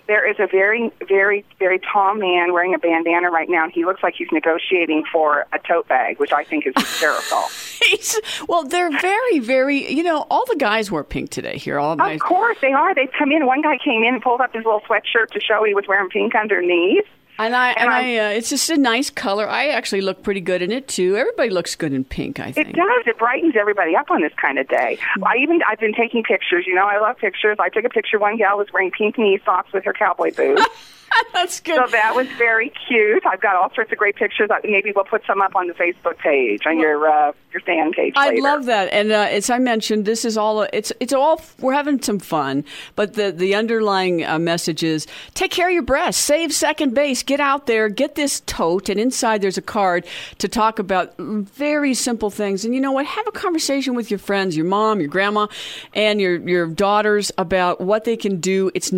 There is a very, very, very tall man wearing a bandana right now, and he looks like he's negotiating for a tote bag, which I think is hysterical. Well, they're very, very, all the guys wear pink today here. Of course they are. They come in. One guy came in and pulled up his little sweatshirt to show he was wearing pink underneath. And it's just a nice color. I actually look pretty good in it too. Everybody looks good in pink, I think. It does. It brightens everybody up on this kind of day. I've been taking pictures. I love pictures. I took a picture. One gal was wearing pink knee socks with her cowboy boots. That's good. So that was very cute. I've got all sorts of great pictures. Maybe we'll put some up on the Facebook page, on your fan page later. I love that. And as I mentioned, this is all, it's all, we're having some fun, but the underlying message is take care of your breasts, save second base, get out there, get this tote, and inside there's a card to talk about very simple things. And you know what? Have a conversation with your friends, your mom, your grandma, and your daughters about what they can do. It's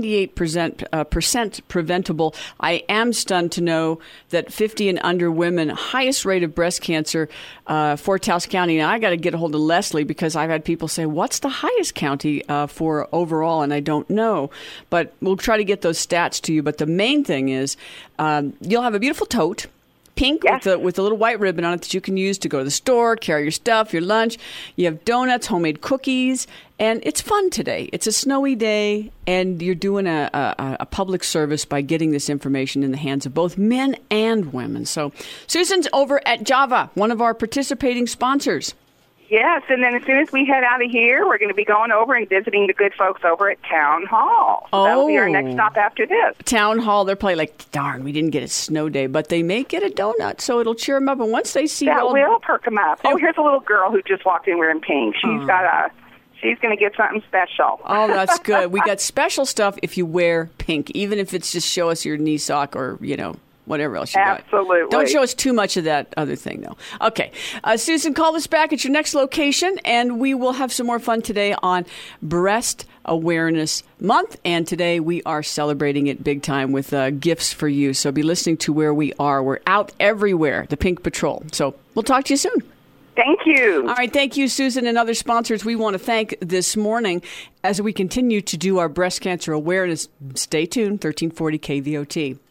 98% preventable. I am stunned to know that 50 and under women, highest rate of breast cancer for Taos County. Now, I got to get a hold of Leslie because I've had people say, what's the highest county for overall? And I don't know. But we'll try to get those stats to you. But the main thing is you'll have a beautiful tote. Pink, yes, with a little white ribbon on it that you can use to go to the store, carry your stuff, your lunch. You have donuts, homemade cookies, and it's fun today. It's a snowy day, and you're doing a public service by getting this information in the hands of both men and women. So Susan's over at Java, one of our participating sponsors. Yes, and then as soon as we head out of here, we're going to be going over and visiting the good folks over at Town Hall. So that'll be our next stop after this. Town Hall, they're probably like, darn, we didn't get a snow day, but they may get a donut, so it'll cheer them up. And once they see that will perk them up. Oh, here's a little girl who just walked in wearing pink. She's going to get something special. Oh, that's good. We got special stuff if you wear pink, even if it's just show us your knee sock or, whatever else you got. Absolutely. Don't show us too much of that other thing, though. Okay. Susan, call us back at your next location, and we will have some more fun today on Breast Awareness Month. And today we are celebrating it big time with gifts for you. So be listening to where we are. We're out everywhere, the Pink Patrol. So we'll talk to you soon. Thank you. All right. Thank you, Susan, and other sponsors we want to thank this morning as we continue to do our breast cancer awareness. Stay tuned, 1340 KVOT.